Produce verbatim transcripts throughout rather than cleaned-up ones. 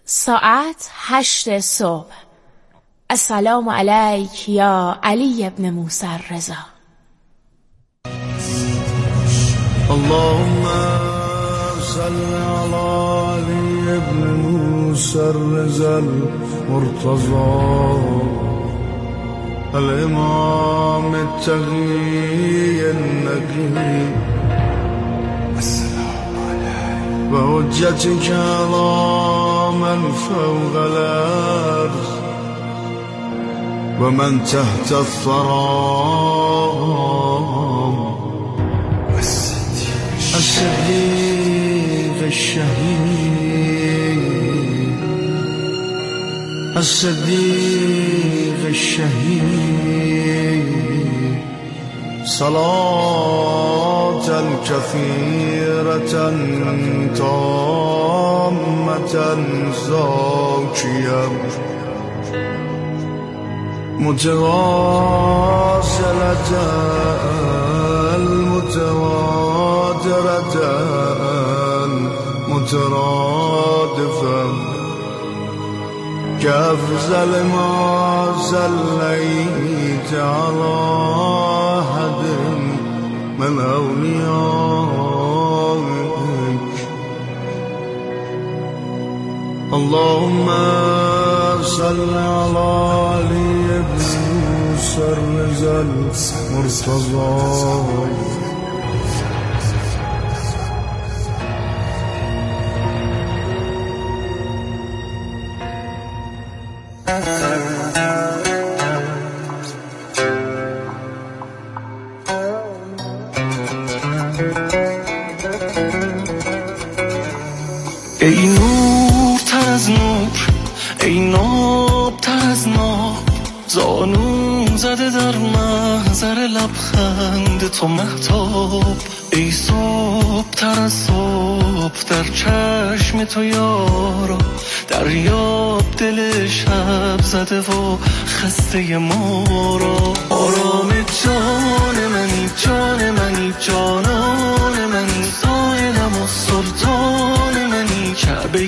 ساعت هشت صبح. السلام علیک یا علی ابن موسی الرضا. اللهم صل على علی ابن موسی الرضا المرتضى الامام التقی النقی السلام علیک و حجتک علی من فوق الارض و من تحت الثرى الصديق الشهيد الصديق الشهيد صلاة كثيرة تامة زاكية متواصلة المتواترة مترادفة كأفضل ما صليت على أحد من أوليائك اللهم صل على علي بن موسى الرضا المرتضى ای نور تر از نور، ای ناب تر از ناب، زانو زده در محضر لبخند تو مهتاب. ای صبح تر از صبح در چشم تو یارا، دریاب دل شب زده و خسته ما را. آرام جان منی، جان منی، جانان منی، سایلم و سلطان منی، کعبه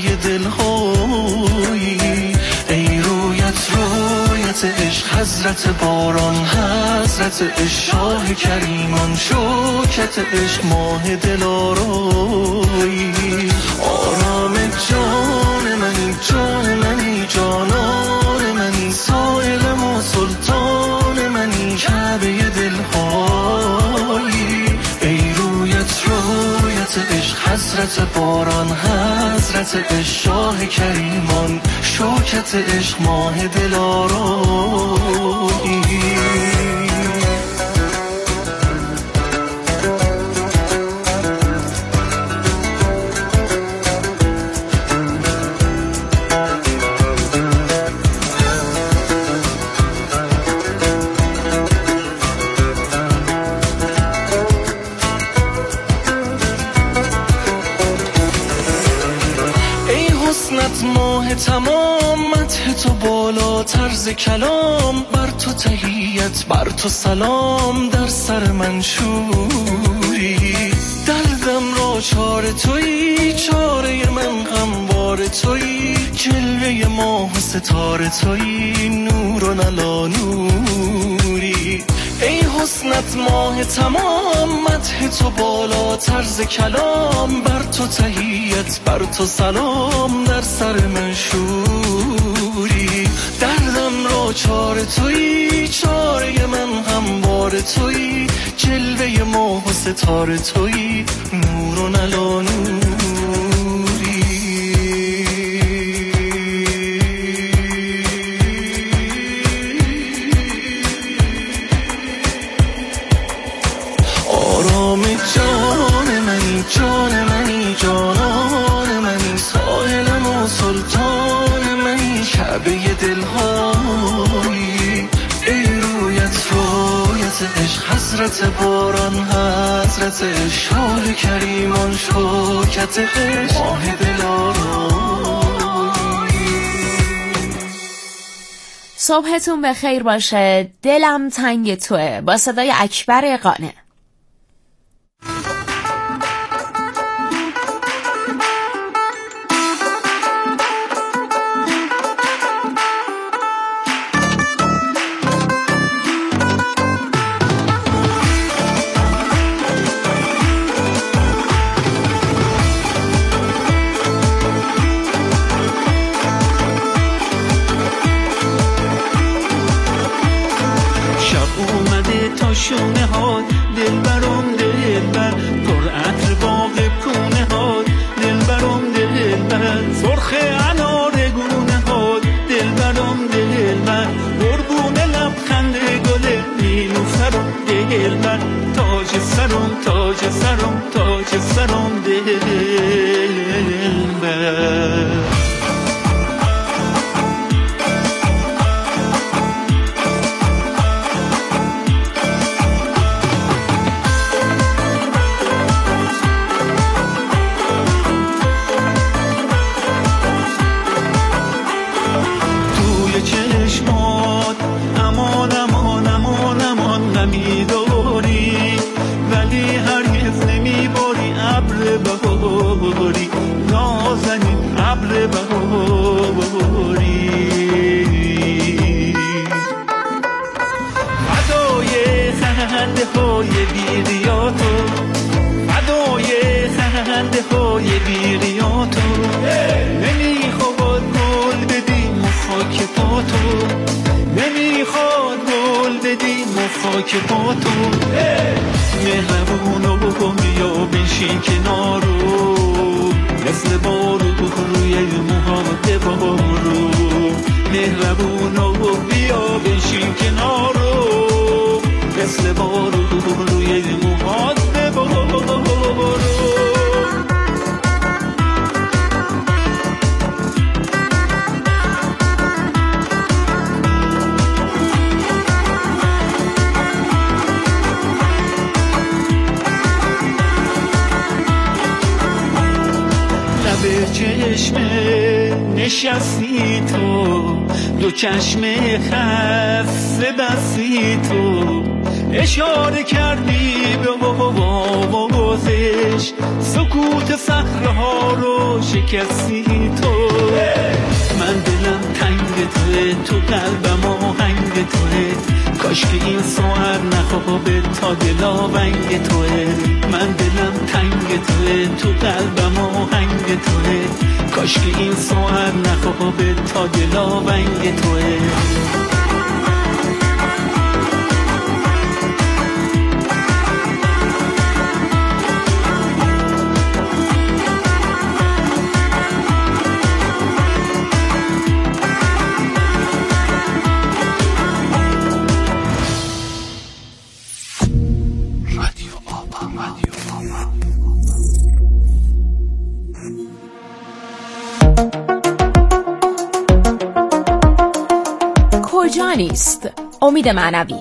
دلهایی. ای رویت رویت عشق، حضرت باران، حضرت عشق، شاه کریمان، شوکت عشق، ماه دلارایی. آرام جان منی، جان منی، جانان منی، سایلم و سلطان منی، کعبه دلهایی. ای رویت رویت عشق، حضرت باران، حضرت عشق، شاه کریمان، شوکت عشق، ماه دلارایی. ماه تمام، مدح تو بالا طرز کلام، بر تو تحیت، بر تو سلام، در سر منشوری. دردم را چاره تویی، چاره من غمبار تویی، جلوه ماه و ستاره تویی، نور و نلا نوری. ای حسنت ماه تمام، مدح تو بالا طرز کلام، بر تو تحیت، بر تو سلام، در سر منشوری. دردم را چاره تویی، چاره من غمبار تویی، جلوه ماه و ستاره تویی، نور و نلا نوری. جان منی، جان منی، جانان منی، سایلم و سلطان منی، کعبه دلهایی. ای رویت رویت عشق، حضرت باران، حضرت عشق، شاه کریمان، شوکت عشق، ماه دلارایی. صبحتون به خیر باشه. دلم تنگ توه با صدای اکبر قانع. خنده های بیریاتو نمیخواد گل بدیم و خاک پاتو نمیخواد گل بدیم و خاک پاتو مهربونو بیا بنشین کنارو مثل بارو روی موهات بارو مهربونو بیا بنشین کنارو مثل بارو روی موهات بارو چشمه نشستی تو دو چشم خسته بستی تو اشاره کردی به آوازش سکوت صخره‌ها رو شکستی تو من دلم تنگ توه تو قلبم آهنگ توه کاش که این ساعت نخوابه تا دلاونگ توه من دلم تنگ توه تو قلبم آهنگ توه کاش که این ساعت نخوابه تا دلاونگ توه کجا نیست؟ امید معنوی.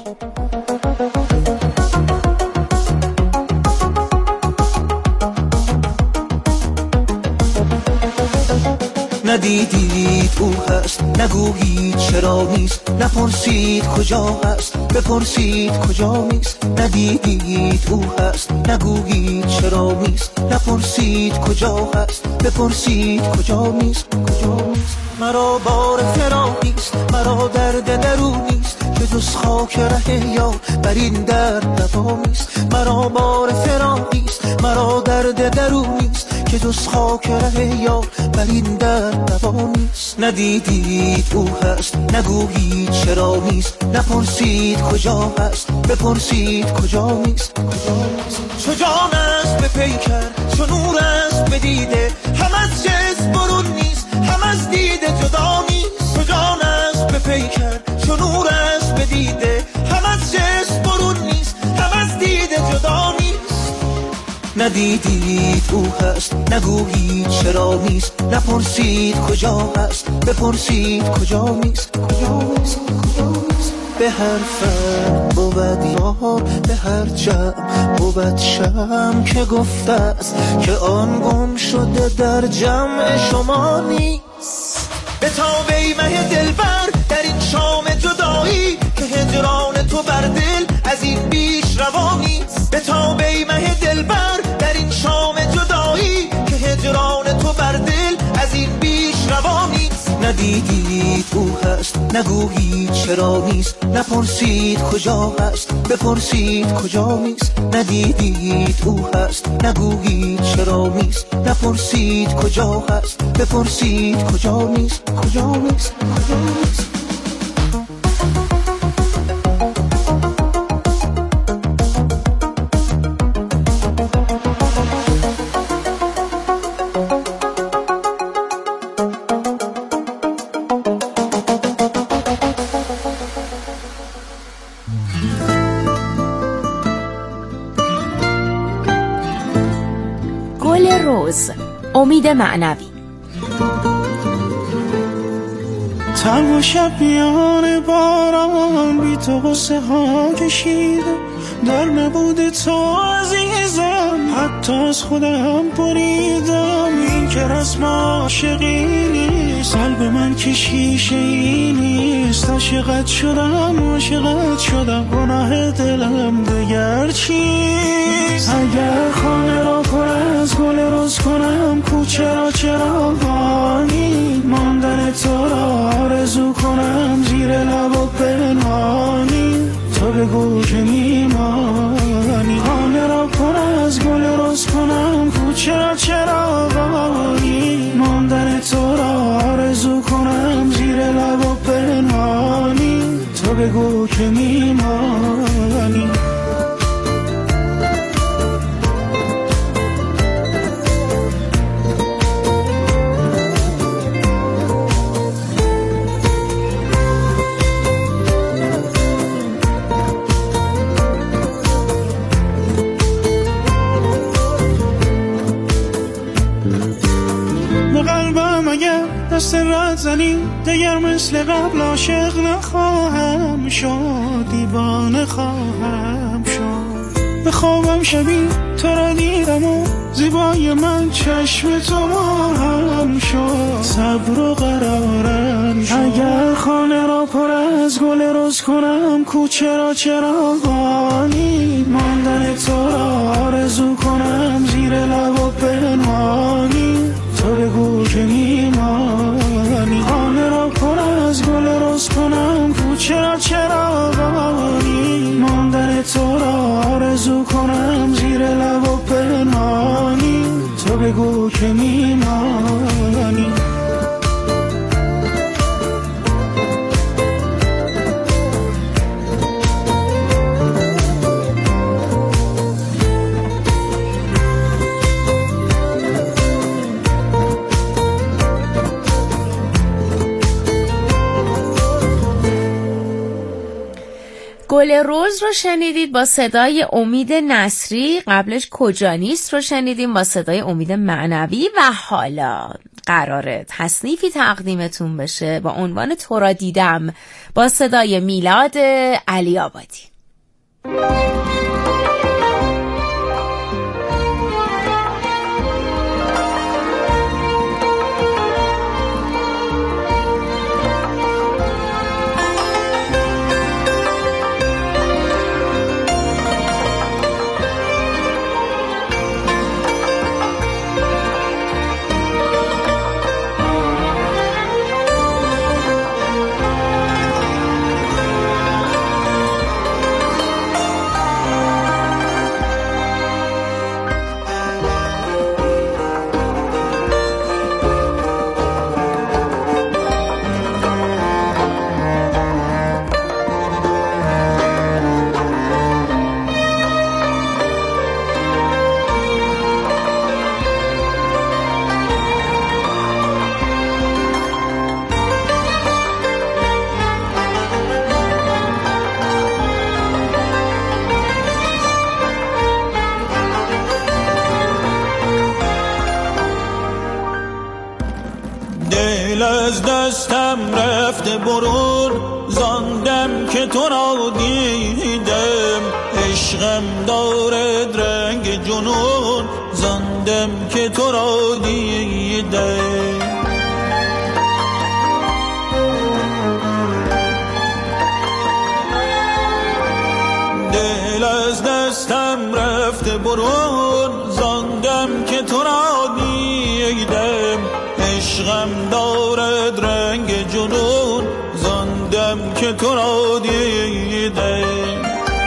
ندیدید او هست نگویید چرا نیست نپرسید کجا هست بپرسید کجا نیست ندیدید او هست نگویید چرا نیست نپرسید کجا هست بپرسید کجا نیست کجا نیست مرا بار فراقیست مرا درد درونیست که جز خاک ره یار بر این درد دوامیست مرا بار فراقیست مرا درد درونیست که جز خاک ره یار بر این درد دوامیست ندیدید او هست نگویید چرا نیست نپرسید کجا هست بپرسید کجا نیست کجا نیست چو جان است به پیکر چو نور است به دیده هم از جسم برون نیست هم از دیده جدا نیست چو جان است به پیکر چو نور است به دیده هم از جسم برون نیست هم از دیده جدا نیست ندیدید او هست نگویید چرا نیست نپرسید کجا هست بپرسید کجا نیست کجا نیست کجا نیست به هر فرد بود یار به هر جمع بود شم که گفته است که آن گم شده در جمع شما نیست به تابه مه دلبر در این شام جدایی که هجران تو بر دل از این بیش روا نیست به تابه مه دلبر در این شام جدایی که هجران تو بر دل از این بیش روا نیست ندیدید او هست نگویید چرا نیست نپرسید کجا هست بپرسید کجا نیست ندیدید او هست نگویید چرا نیست نپرسید کجا هست بپرسید کجا نیست کجا نیست کجا نیست گل روز امید معنوی. تنگ و شب میان باران بی تو قصه ها کشیدم در نبود تو عزیزم حتی از خودم بریدم این که رسم عاشقی نیست قلب من که شیشه ای نیست عاشقت شدم عاشقت شدم گناه دلم دگر چیست اگر خانه را پر از گل روز کنم کوچه را چراغانی ماندن تو را آرزو کنم زیر لب و پنهانی تو بگو که میمانی خانه را پر از گل روز کنم کوچه چرا چرا وانی ماندن تو را آرزو کنم زیر لب و پنهانی تو بگو که میمانی دست رد زنی دیگر مثل قبل عاشق نخواهم شد دیوانه خواهم شد به خوابم شبی تو را دیدم و زیبای من چشم تو ماهم شد صبر و قرارم شد اگر خانه را پر از گل روز کنم کوچه را چراغانی ماندن تو را آرزو کنم زیر لب و پنهانی تو بگو که میمانی خانه را پر از گل روز کنم کوچه را چراغانی ماندن تو را آرزو کنم زیر لب و پنهانی تو بگو که میمانی گل روز رو شنیدید با صدای امید نصری، قبلش کجا نیست رو شنیدیم با صدای امید معنوی و حالا قراره تصنیفی تقدیمتون بشه با عنوان تو را دیدم با صدای میلاد علی آبادی. از دستم رفته برون زاندم که تو را دیدم عشقم دارد رنگ جنون زاندم که تو را دیدم دل از دستم رفته برون زاندم که تو را دیدم عشقم دارد رنگ جنون زاندم که تو را دیدم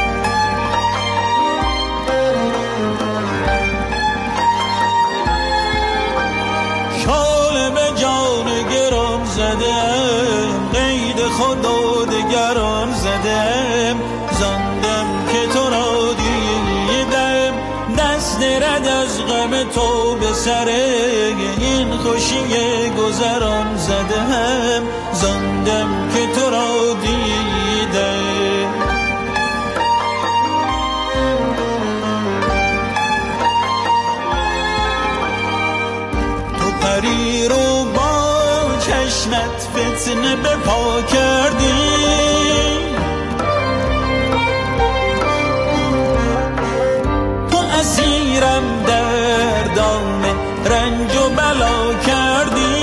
شال به جان گران زدم قید خدا دگران زدم زاندم که تو را دیدم دست رد از غم تو به سر این خوشی گذران زدم زاندم که تو را دیدم تو پری رو با چشمت فتنه به پا کردی تو اسیرم در دام رنج و بلا کردی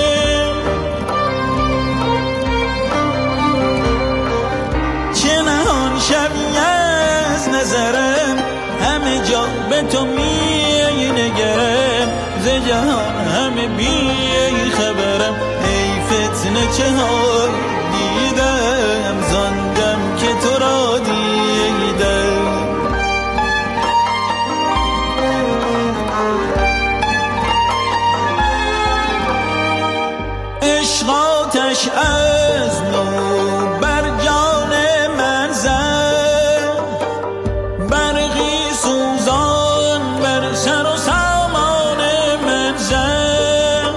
چه نهان شبی از نظرم همه جا به تو می نگرم ز جهان همه بی خبرم ای فتنه چه ها دیدم زاندم که تو را دیدم آتش از نو بر جان من زد، برقی سوزان بر سر و سامان من زد.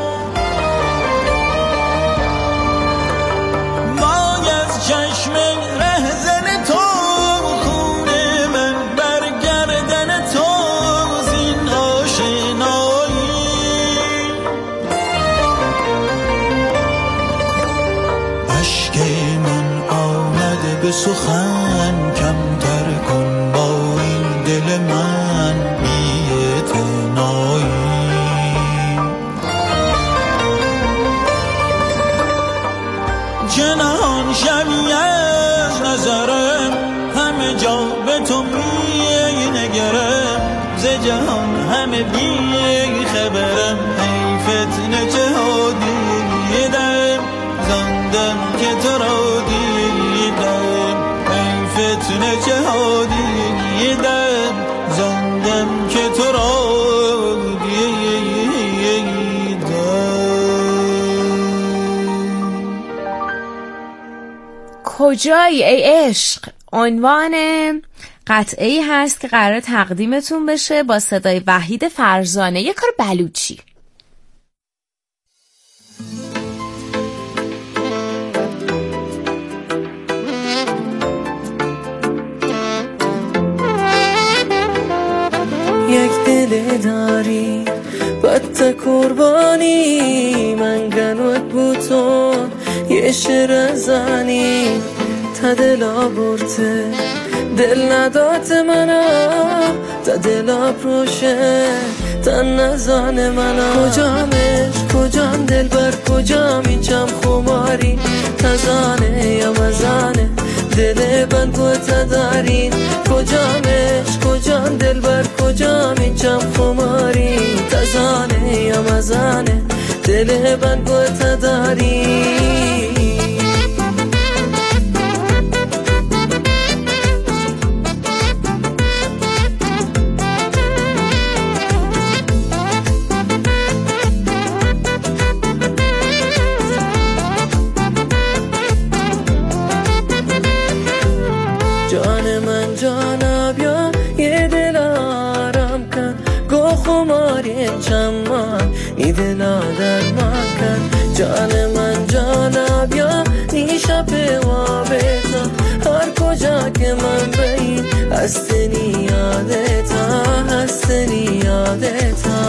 وای از چشم رهزن تو خون من بر گردن تو زین آشنایی. اشک من آمد به سخن کمتر کن با این دل من بی‌اعتنایی. جنان شبیه از نظرم همه جا به تو می نگرم، ز جهان همه بی خبرم. ای فتنه چه ها دیدم زندم که تو را دیدم. ای فتنه چه ها دیدم زندم که تو را دیدم. کجایی ای عشق عنوان قطعه‌ای هست که قرار تقدیمتون بشه با صدای وحید فرزانه، یه کار بلوچی. یک دل داری بط قربانی من گنوت بوتون یه شر زنی تا دلا برته دل ندات منم تا دلا پروشه تا نزان منم. کجامش کجام دل بر کجام اینجام خماری تزانه یا مزانه دل بند بوتا دارین. کجامش کجام دل بر کجام اینجام خماری تزانه یا مزانه دل بند بوتا دارین. جان من جانا بیا یه دل آرام کن، گو خماری چمان نی دلا درمان کن. جان من جانا بیا نیشا به وابتا هر کجا که من بین هستنی یادتا هستنی یادتا.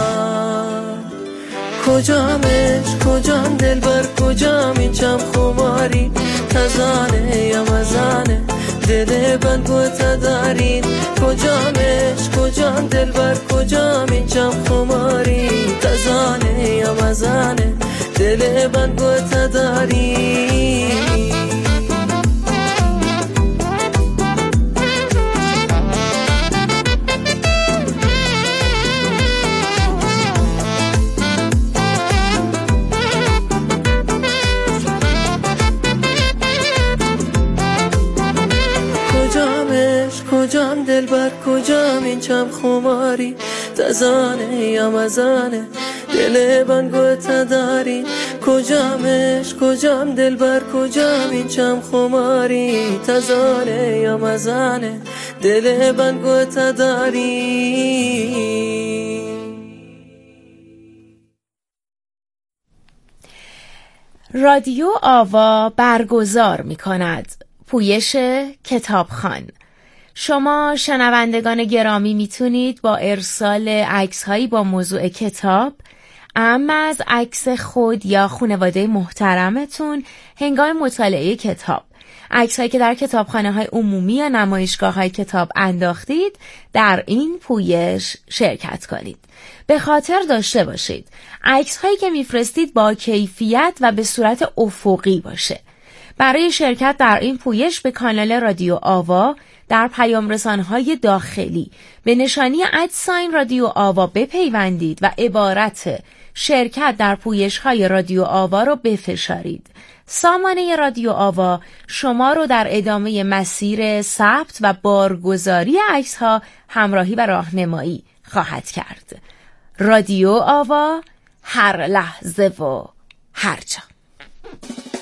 کجامش کجام دل بر کجام اینجام خماری تزانه یا مزانه دل بند بوتا دارین. کجامش کجام دل بر کجام اینجام خماری تزانه یا مزانه دل بند بوتا دارین. کجام دل بر کجام اینجام خماری تزانه یا مزانه دل بند گوتا دارین. کجامش کجام دل بر کجام اینجام خماری تزانه یا مزانه دل بند گوتا دارین. رادیو آوا برگزار می کند پویش کتابخوان. شما شنوندگان گرامی میتونید با ارسال عکس‌هایی با موضوع کتاب، اما از عکس خود یا خانواده محترمتون هنگام مطالعه کتاب، عکس‌هایی که در کتابخانه‌های عمومی یا نمایشگاه‌های کتاب انداختید، در این پویش شرکت کنید. به خاطر داشته باشید عکس‌هایی که میفرستید با کیفیت و به صورت افقی باشه. برای شرکت در این پویش به کانال رادیو آوا در پیام رسانهای داخلی به نشانی ادساین رادیو آوا بپیوندید و عبارت شرکت در پویش‌های رادیو آوا رو بفشارید. سامانه رادیو آوا شما رو در ادامه مسیر ثبت و بارگذاری عکس‌ها همراهی و راهنمایی خواهد کرد. رادیو آوا، هر لحظه و هر جا.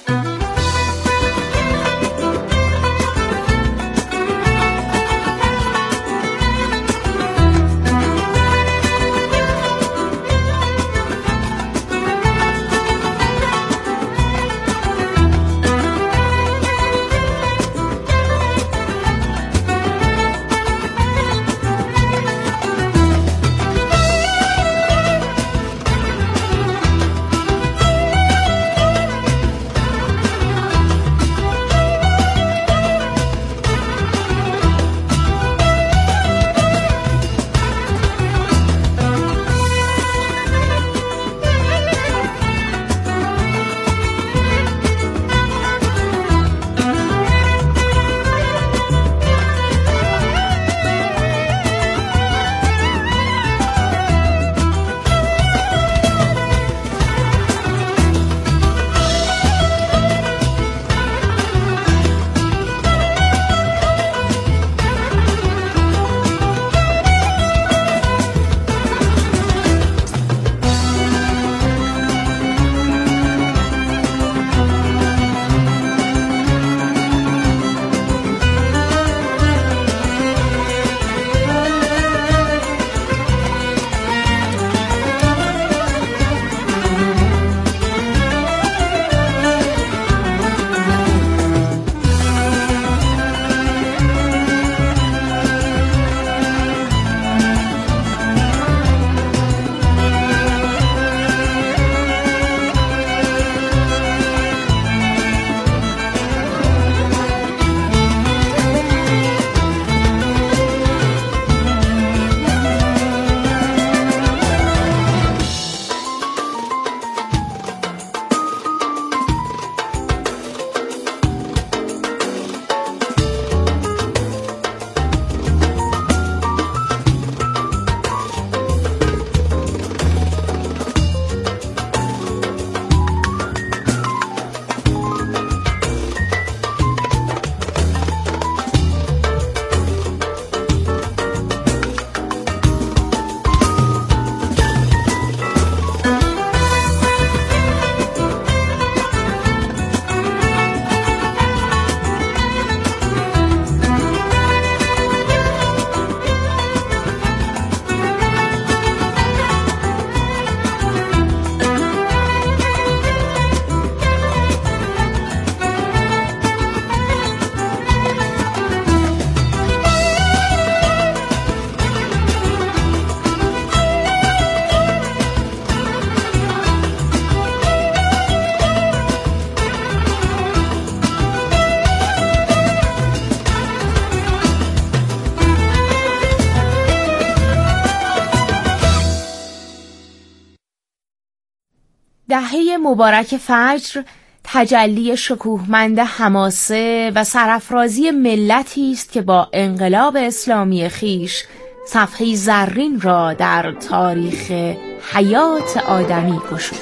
دهه مبارک فجر تجلی شکوهمند حماسه و سرافرازی ملتی است که با انقلاب اسلامی خیش صفحه زرین را در تاریخ حیات آدمی گشود.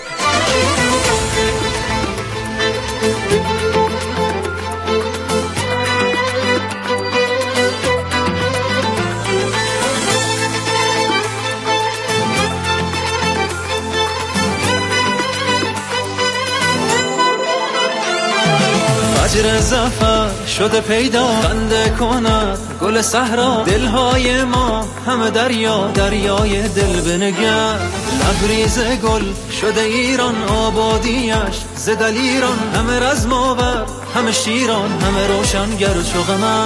فجر زفر شده پیدا خنده کند گل صحرا، دلهای ما همه دریا دریای دل بنگر. لبریز گل شده ایران آبادیش ز دلیران، همه رزماور همه شیران همه روشنگر چو قمر.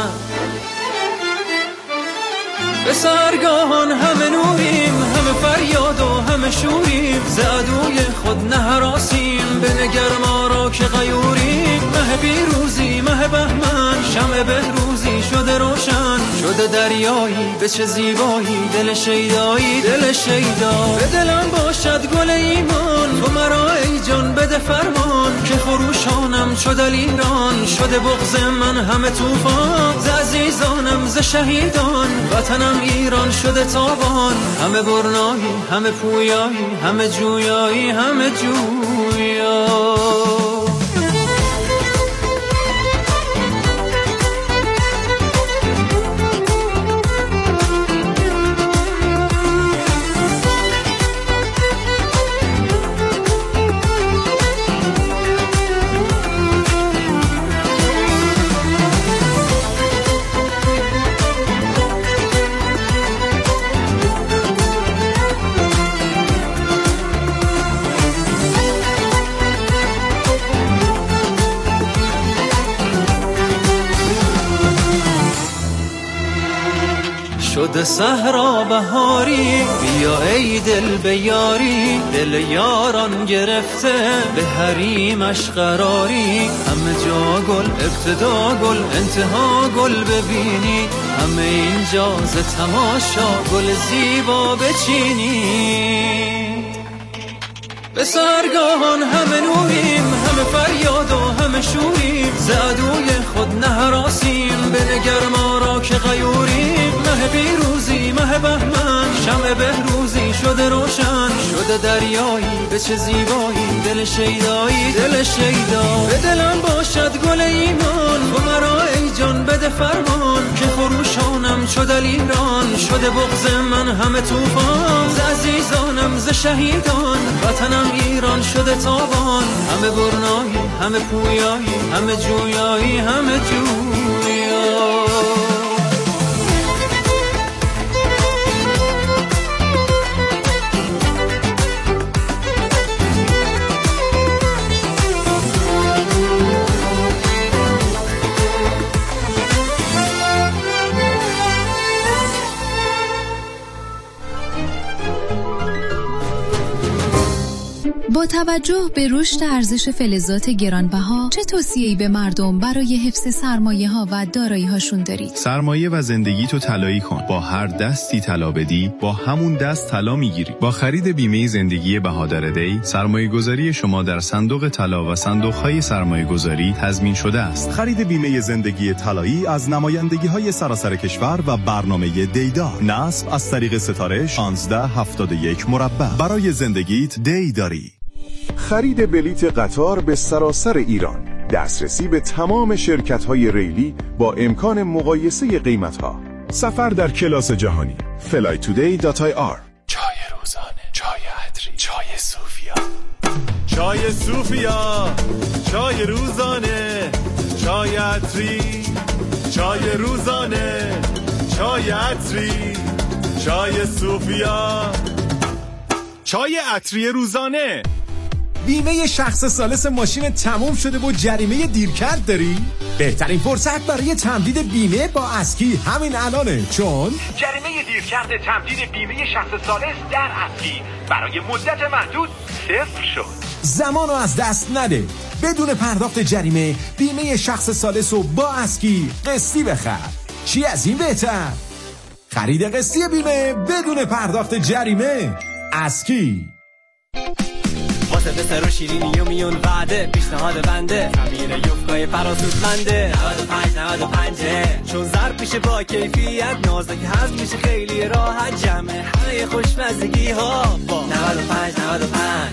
به سرگاهان همه نوریم همه فریاد و همه شوریم، ز عدوی خود نهراسیم بنگر ما را که غیوریم. مه پیروزی مه بهمن شمع بهروزی شده روشن، شده دریایی به چه زیبایی دل شیدایی دل شیدا. به دلم باشد گل ایمان تو مرا ای جان بده فرمان، که خروشانم چو دلیران شده بغض من همه طوفان. ز عزیزانم ز شهیدان وطنم ایران شده تابان، همه برنایی همه پویایی همه جویایی همه جویا. شده صحرا بهاری بیا ای دل به یاری، دل یاران گرفته به حریمش قراری. همه جا گل ابتدا گل انتها گل ببینی، همه اینجا ز تماشا گل زیبا بچینی. به سرگاهان همه نوریم همه فریاد و همه شوریم، ز عدوی خود نهراسیم بنگر ما را که غیوریم. مه پیروزی مه بهمن شمع بهروزی شده روشن، شده دریایی به چه زیبایی دل شیدایی دل شیدا. به دلم باشد گل ایمان تو مرا ای جان بده فرمان، که خروشانم چو دلیران شده بغض من همه طوفان. ز عزیزانم ز شهیدان وطنم ایران شده تابان، همه برنایی همه پویایی همه جویایی همه جویا. با توجه به رشد ارزش فلزات گرانبها، چه توصیه‌ای به مردم برای حفظ سرمایه‌ها و دارایی‌هاشون دارید؟ سرمایه و زندگی تو طلایی کن. با هر دستی طلا بدی، با همون دست طلا میگیری. با خرید بیمه زندگی بهادر دی، سرمایه‌گذاری شما در صندوق طلا و صندوق‌های سرمایه‌گذاری تضمین شده است. خرید بیمه زندگی طلایی از نمایندگی‌های سراسر کشور و برنامه دیدا. نصب از طریق ستاره شانزده هفتاد و یک مربع. برای زندگیت دی داری. خرید بلیت قطار به سراسر ایران، دسترسی به تمام شرکت‌های ریلی با امکان مقایسه قیمت‌ها، سفر در کلاس جهانی. فلای تودی دات آی آر. چای روزانه، چای عطری، چای صوفیا. چای صوفیا، چای روزانه، چای عطری، چای روزانه، چای عطری، چای صوفیا. چای عطری روزانه. بیمه شخص ثالث ماشین تموم شده و جریمه دیرکرد داری؟ بهترین فرصت برای تمدید بیمه با اسکی همین الانه، چون جریمه دیرکرد تمدید بیمه شخص ثالث در اسکی برای مدت محدود صفر شد. زمانو از دست نده. بدون پرداخت جریمه بیمه شخص ثالث رو با اسکی قسطی بخر. چی از این بهتر؟ خرید قسطی بیمه بدون پرداخت جریمه. اسکی. بسر و شیرینی و میون وعده پیشنهاد بنده کمیر یوفقای فراسودمنده نود و پنج نود و پنج چون ظرف میشه با کیفیت نازک هضم میشه خیلی راحت جمع همه خوشمزگی ها با نود و پنج نود و پنج